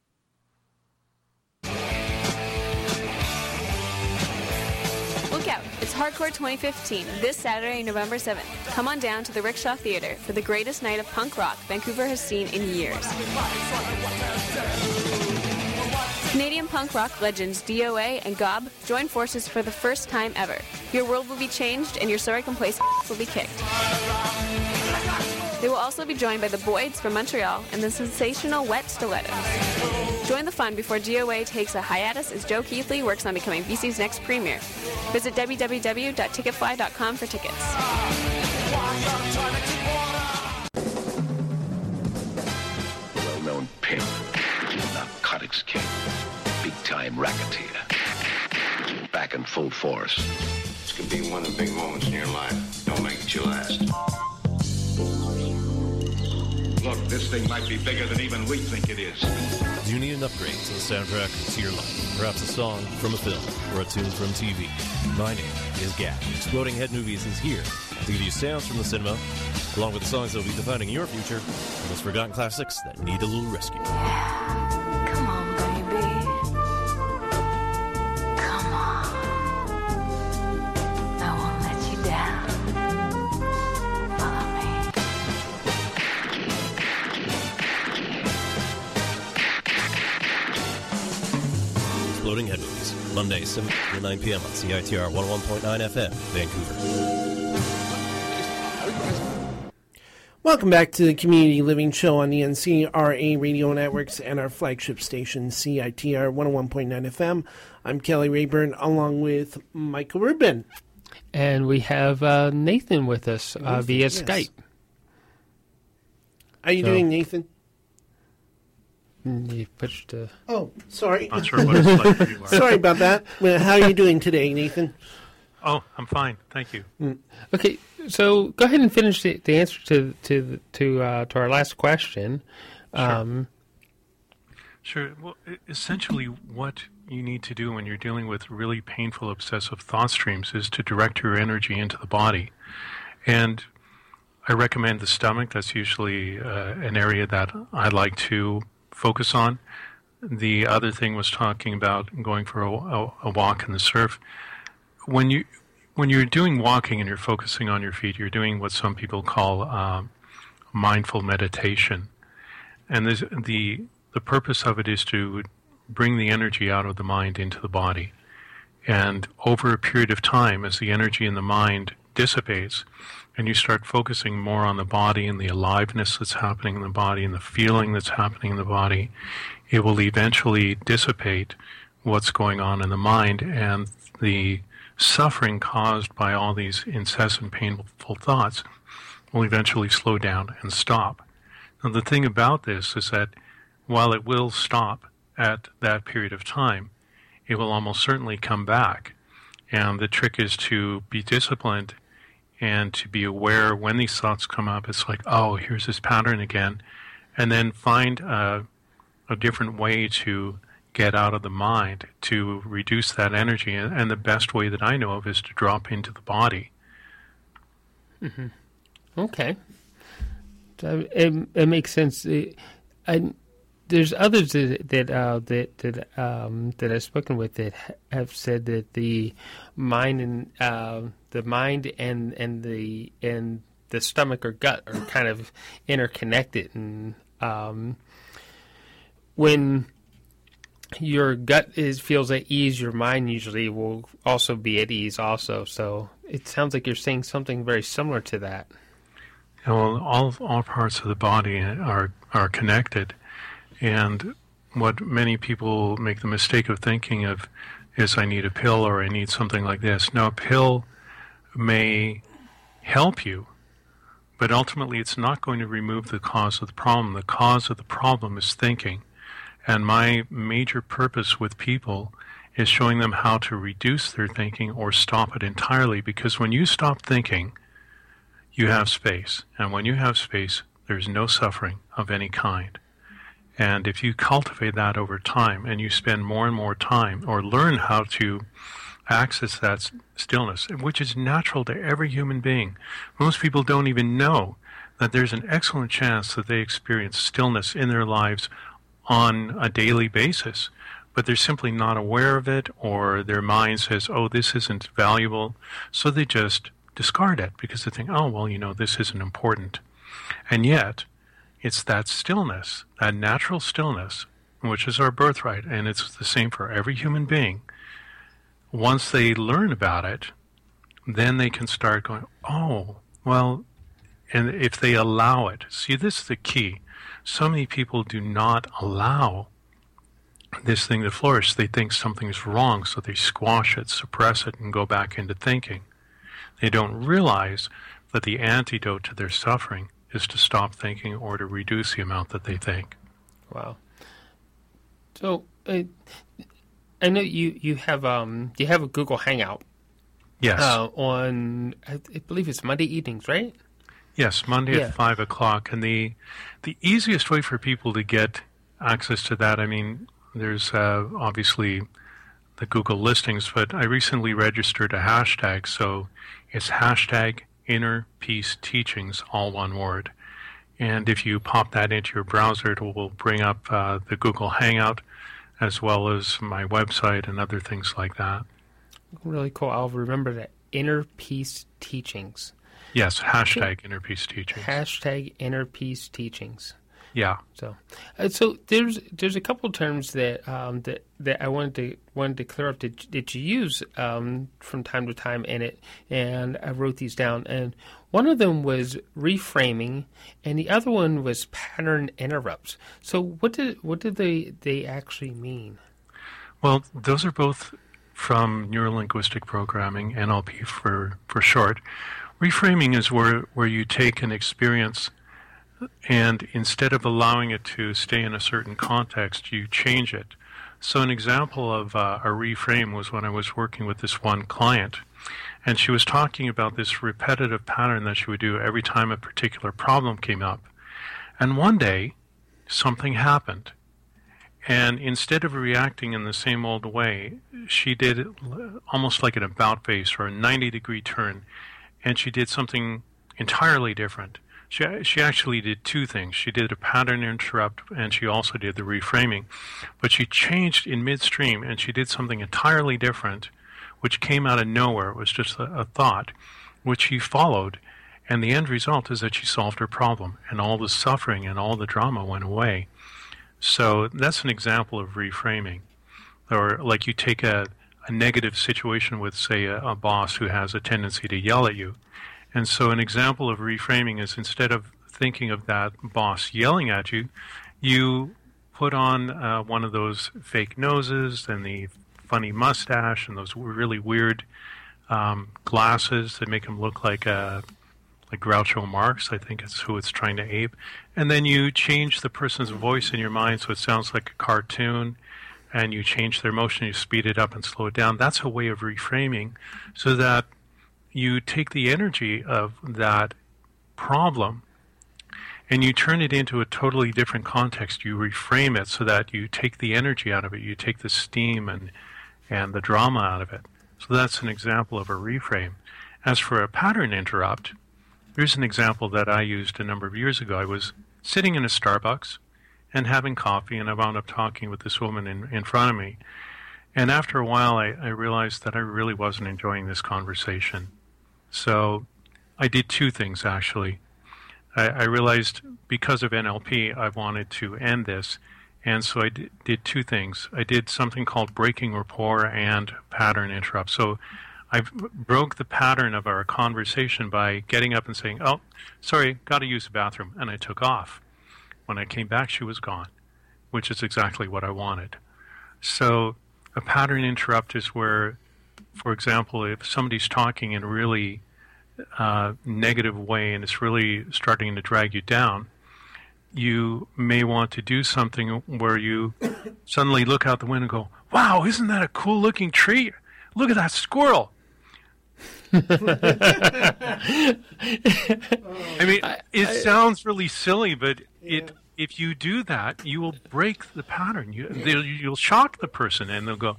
Look out, it's Hardcore 2015, this Saturday, November 7th. Come on down to the Rickshaw Theatre for the greatest night of punk rock Vancouver has seen in years. Canadian punk rock legends DOA and Gob join forces for the first time ever. Your world will be changed and your sorry complacent will be kicked. They will also be joined by the Boyds from Montreal and the sensational Wet Stilettos. Join the fun before DOA takes a hiatus as Joe Keithley works on becoming BC's next premier. Visit www.ticketfly.com for tickets. Well-known pimp, narcotics king, big-time racketeer, back in full force. This could be one of the big moments in your life. Don't make it your last. Look, this thing might be bigger than even we think it is. Do you need an upgrade to the soundtrack to your life? Perhaps a song from a film or a tune from TV? My name is Gab. Exploding Head Movies is here to give you sounds from the cinema, along with the songs that will be defining your future and those forgotten classics that need a little rescue. Come on, baby. Come on. I won't let you down. Follow me. Exploding Head Movies, Monday, 7 to 9 p.m. on CITR 101.9 FM, Vancouver. Welcome back to the Community Living Show on the NCRA Radio Networks and our flagship station, CITR 101.9 FM. I'm Kelly Rayburn, along with Michael Rubin. And we have Nathan with us via Skype. How are you doing, Nathan? You pushed. Oh, sorry. Not sure what it's like for you. Sorry about that. How are you doing today, Nathan? Oh, I'm fine. Thank you. Okay, so go ahead and finish the answer to our last question. Sure. Well, essentially, what you need to do when you're dealing with really painful, obsessive thought streams is to direct your energy into the body. And I recommend the stomach. That's usually an area that I like to focus on. The other thing was talking about going for a walk in the surf. When you're doing walking and you're focusing on your feet, you're doing what some people call mindful meditation. And the purpose of it is to bring the energy out of the mind into the body. And over a period of time, as the energy in the mind dissipates, and you start focusing more on the body and the aliveness that's happening in the body and the feeling that's happening in the body, it will eventually dissipate what's going on in the mind, and the suffering caused by all these incessant painful thoughts will eventually slow down and stop. Now, the thing about this is that while it will stop at that period of time, it will almost certainly come back. And the trick is to be disciplined and to be aware when these thoughts come up. It's like, oh, here's this pattern again. And then find a different way to get out of the mind to reduce that energy. And the best way that I know of is to drop into the body. Mm-hmm. Okay. It makes sense. There's others that I've spoken with that have said that the mind and the stomach or gut are kind of interconnected, and when your gut feels at ease, your mind usually will also be at ease also. So it sounds like you're saying something very similar to that. Well, all parts of the body are connected, and what many people make the mistake of thinking of is I need a pill or I need something like this. No, a pill may help you, but ultimately it's not going to remove the cause of the problem. The cause of the problem is thinking. And my major purpose with people is showing them how to reduce their thinking or stop it entirely, because when you stop thinking, you have space. And when you have space, there's no suffering of any kind. And if you cultivate that over time and you spend more and more time or learn how to access that stillness, which is natural to every human being. Most people don't even know that there's an excellent chance that they experience stillness in their lives on a daily basis, but they're simply not aware of it, or their mind says, oh, this isn't valuable, so they just discard it because they think, oh, well, this isn't important. And yet, it's that stillness, that natural stillness, which is our birthright, and it's the same for every human being. Once they learn about it, then they can start going, oh, well, and if they allow it. See, this is the key. So many people do not allow this thing to flourish. They think something's wrong, so they squash it, suppress it, and go back into thinking. They don't realize that the antidote to their suffering is to stop thinking or to reduce the amount that they think. Wow. So, I know you have a Google Hangout. Yes. On, I believe it's Monday evenings, right? Yes, Monday at 5 o'clock. And the easiest way for people to get access to that, I mean, there's obviously the Google listings, but I recently registered a hashtag, so it's hashtag Inner Peace Teachings, all one word. And if you pop that into your browser, it will bring up the Google Hangout, as well as my website and other things like that. Really cool. I'll remember that. Inner Peace Teachings. Yes, hashtag Inner Peace Teachings. Hashtag Inner Peace Teachings. Yeah. So there's a couple terms that that I wanted to clear up that you use from time to time in it, and I wrote these down. And one of them was reframing, and the other one was pattern interrupts. So what did they actually mean? Well, those are both from Neuro-Linguistic Programming, NLP for short. Reframing is where you take an experience and instead of allowing it to stay in a certain context, you change it. So an example of a reframe was when I was working with this one client, and she was talking about this repetitive pattern that she would do every time a particular problem came up. And one day, something happened. And instead of reacting in the same old way, she did it almost like an about face or a 90-degree turn, and she did something entirely different. She actually did two things. She did a pattern interrupt, and she also did the reframing. But she changed in midstream, and she did something entirely different, which came out of nowhere. It was just a thought, which she followed. And the end result is that she solved her problem, and all the suffering and all the drama went away. So that's an example of reframing. Or like you take a negative situation with, say, a boss who has a tendency to yell at you. And so an example of reframing is instead of thinking of that boss yelling at you, you put on one of those fake noses and the funny mustache and those really weird glasses that make him look like Groucho Marx, I think it's who it's trying to ape. And then you change the person's voice in your mind so it sounds like a cartoon, and you change their motion, you speed it up and slow it down. That's a way of reframing so that you take the energy of that problem and you turn it into a totally different context. You reframe it so that you take the energy out of it. You take the steam and the drama out of it. So that's an example of a reframe. As for a pattern interrupt, Here's an example that I used a number of years ago. I was sitting in a Starbucks and having coffee, and I wound up talking with this woman in front of me. And after a while, I realized that I really wasn't enjoying this conversation. So I did two things, actually. I realized because of NLP, I wanted to end this. And so I did two things. I did something called breaking rapport and pattern interrupt. So I broke the pattern of our conversation by getting up and saying, "Oh, sorry, got to use the bathroom," and I took off. When I came back, she was gone, which is exactly what I wanted. So a pattern interrupt is where, for example, if somebody's talking in a really negative way and it's really starting to drag you down, you may want to do something where you suddenly look out the window and go, "Wow, isn't that a cool looking tree? Look at that squirrel." I mean, it sounds really silly, but if you do that, you will break the pattern. You'll shock the person, and they'll go,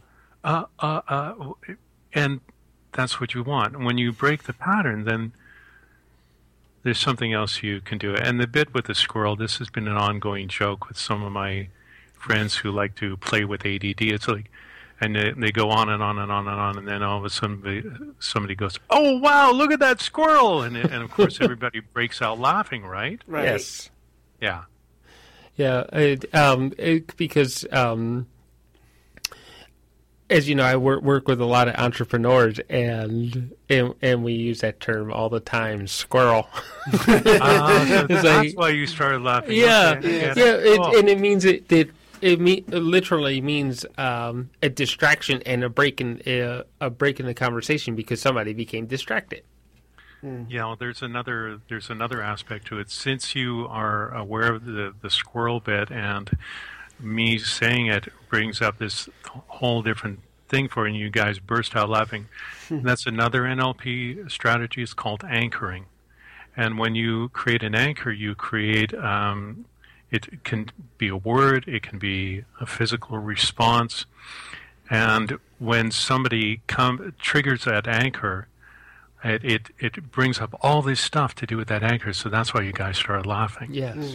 and that's what you want. When you break the pattern, then there's something else you can do. And the bit with the squirrel, this has been an ongoing joke with some of my friends who like to play with ADD. It's like, and they go on and on and on and on, and then all of a sudden somebody goes, "Oh, wow, look at that squirrel!" And of course everybody breaks out laughing, right? Right. Yes. Yeah. Yeah. Because as you know, I work with a lot of entrepreneurs, and we use that term all the time, squirrel. So that's why you started laughing. Yeah, okay. And it means it literally means a distraction and a break in the conversation because somebody became distracted. Yeah, well, there's another aspect to it. Since you are aware of the squirrel bit, and me saying it brings up this whole different thing for you, and you guys burst out laughing. That's another NLP strategy. It's called anchoring. And when you create an anchor, you create it can be a word, it can be a physical response, and when somebody triggers that anchor, it brings up all this stuff to do with that anchor. So that's why you guys started laughing. Yes.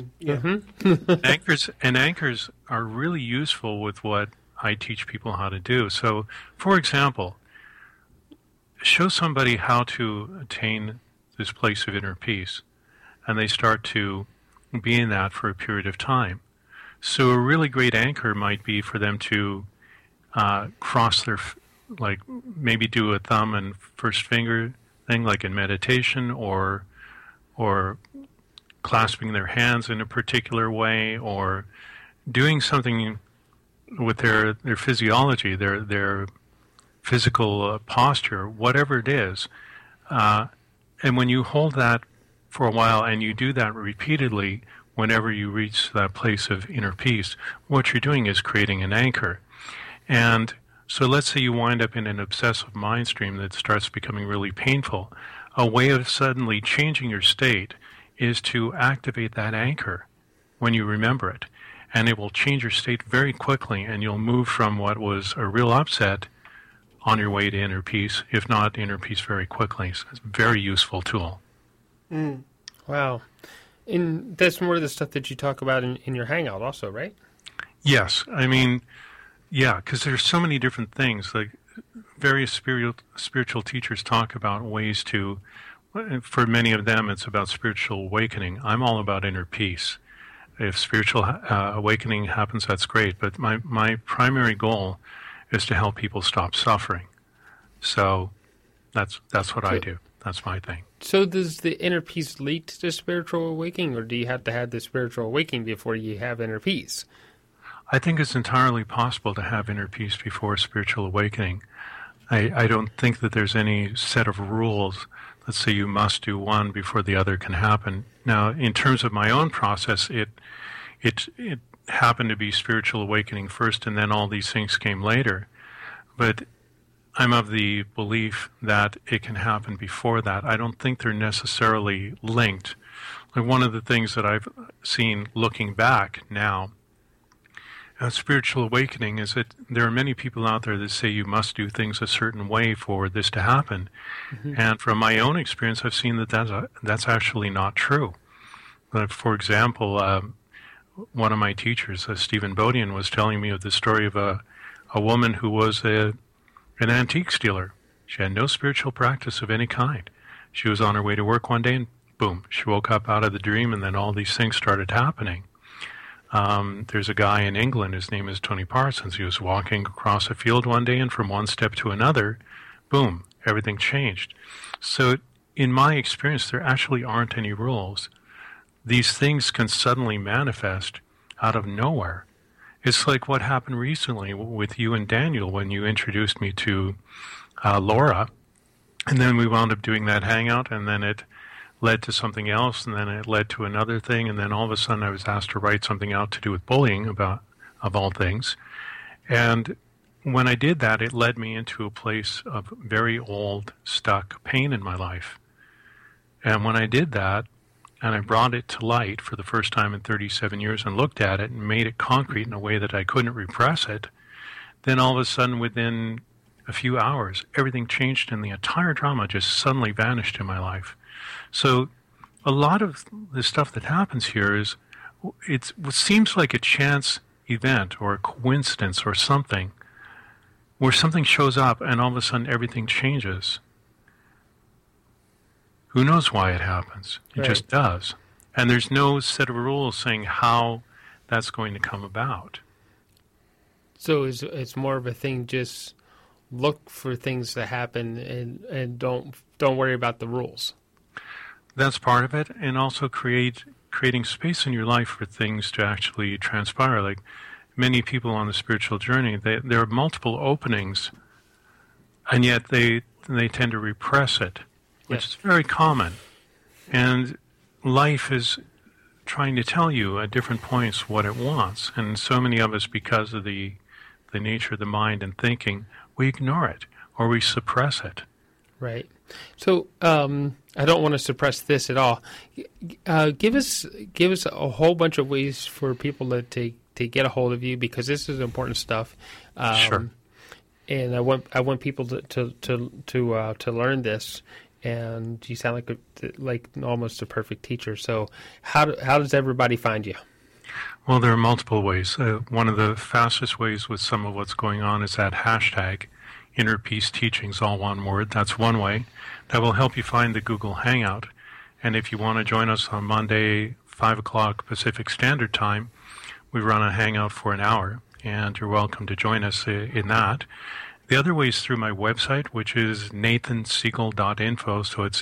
Anchors are really useful with what I teach people how to do. So, for example, show somebody how to attain this place of inner peace, and they start to be in that for a period of time. So a really great anchor might be for them to cross their, like maybe do a thumb and first finger thing like in meditation, or clasping their hands in a particular way, or doing something with their physiology, their physical posture, whatever it is. And when you hold that for a while and you do that repeatedly, whenever you reach that place of inner peace, what you're doing is creating an anchor. And so let's say you wind up in an obsessive mind stream that starts becoming really painful. A way of suddenly changing your state is to activate that anchor when you remember it. And it will change your state very quickly, and you'll move from what was a real upset on your way to inner peace, if not inner peace, very quickly. So it's a very useful tool. Wow. And that's more of the stuff that you talk about in your Hangout also, right? Yes. I mean, yeah, because there's so many different things. Like various spiritual teachers talk about ways to, for many of them, it's about spiritual awakening. I'm all about inner peace. If spiritual awakening happens, that's great. But my primary goal is to help people stop suffering. So that's what I do. That's my thing. So does the inner peace lead to spiritual awakening, or do you have to have the spiritual awakening before you have inner peace? I think it's entirely possible to have inner peace before spiritual awakening. I don't think that there's any set of rules. Let's say you must do one before the other can happen. Now, in terms of my own process, it happened to be spiritual awakening first, and then all these things came later. But I'm of the belief that it can happen before that. I don't think they're necessarily linked. Like one of the things that I've seen looking back now spiritual awakening is that there are many people out there that say you must do things a certain way for this to happen. Mm-hmm. And from my own experience, I've seen that that's actually not true. But for example, one of my teachers, Stephen Bodian, was telling me of the story of a woman who was an antiques dealer. She had no spiritual practice of any kind. She was on her way to work one day and boom, she woke up out of the dream, and then all these things started happening. There's a guy in England, his name is Tony Parsons. He was walking across a field one day, and from one step to another, boom, everything changed. So in my experience, there actually aren't any rules. These things can suddenly manifest out of nowhere. It's like what happened recently with you and Daniel when you introduced me to Laura, and then we wound up doing that hangout, and then it led to something else, and then it led to another thing, and then all of a sudden I was asked to write something out to do with bullying, of all things. And when I did that, it led me into a place of very old, stuck pain in my life. And when I did that, and I brought it to light for the first time in 37 years and looked at it and made it concrete in a way that I couldn't repress it, then all of a sudden within a few hours, everything changed and the entire drama just suddenly vanished in my life. So a lot of the stuff that happens here is, it seems like a chance event or a coincidence or something, where something shows up and all of a sudden everything changes. Who knows why it happens? It just does. And there's no set of rules saying how that's going to come about. So it's more of a thing, just look for things to happen and don't worry about the rules. That's part of it, and also creating space in your life for things to actually transpire. Like many people on the spiritual journey, there are multiple openings, and yet they tend to repress it, which is very common. And life is trying to tell you at different points what it wants, and so many of us, because of the nature of the mind and thinking, we ignore it or we suppress it. Right. So I don't want to suppress this at all. Give us a whole bunch of ways for people to get a hold of you, because this is important stuff. Sure. And I want people to learn this. And you sound like almost a perfect teacher. So how does everybody find you? Well, there are multiple ways. One of the fastest ways with some of what's going on is that hashtag Inner Peace Teachings, all one word. That's one way. That will help you find the Google Hangout. And if you want to join us on Monday, 5 o'clock Pacific Standard Time, we run a Hangout for an hour, and you're welcome to join us in that. The other way is through my website, which is nathansegal.info, so it's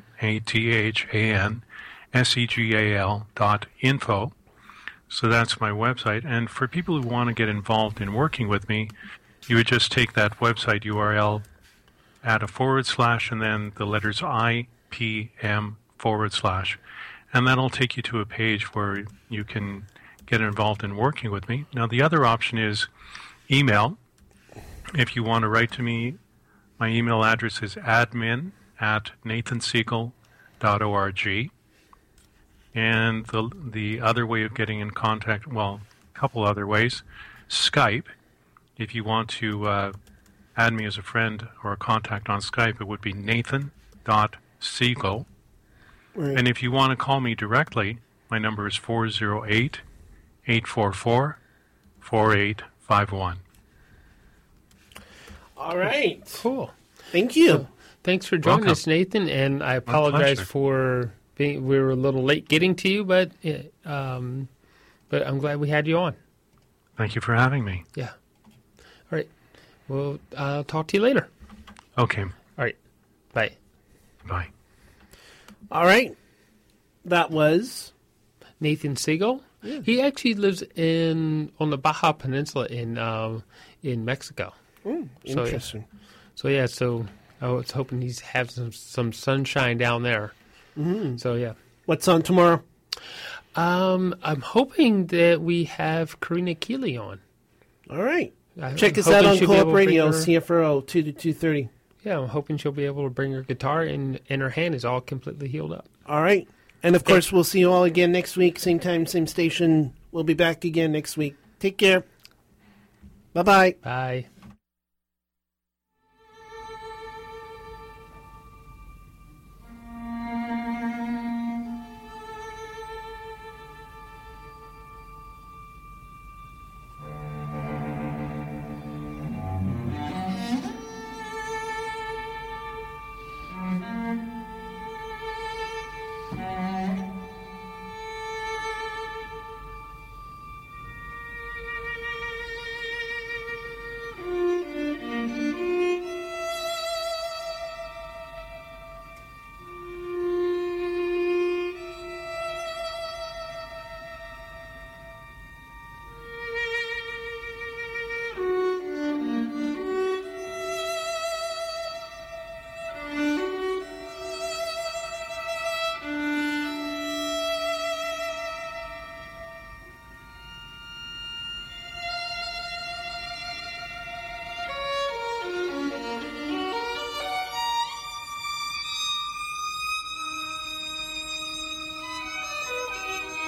nathansegal.info. So that's my website. And for people who want to get involved in working with me, you would just take that website URL, add a / and then the letters IPM /, and that'll take you to a page where you can get involved in working with me. Now, the other option is email. If you want to write to me, my email address is admin@nathansegal.org. And the other way of getting in contact, well, a couple other ways. Skype. If you want to add me as a friend or a contact on Skype, it would be nathan.segal. Right. And if you want to call me directly, my number is 408-844-4851. All right. Cool. Thank you. So, thanks for joining us, Nathan. And I apologize for we were a little late getting to you, but I'm glad we had you on. Thank you for having me. Yeah. All right. Well, I'll talk to you later. Okay. All right. Bye. Bye. All right. That was Nathan Segal. Yeah. He actually lives on the Baja Peninsula in Mexico. Interesting. So I was hoping he's have some sunshine down there. Mm-hmm. So yeah. What's on tomorrow? I'm hoping that we have Karina Keeley on. All right. Check us out on Co-op Radio, CFRO 2 to 2:30. Yeah, I'm hoping she'll be able to bring her guitar, and her hand is all completely healed up. All right. And, of course, we'll see you all again next week. Same time, same station. We'll be back again next week. Take care. Bye-bye. Bye.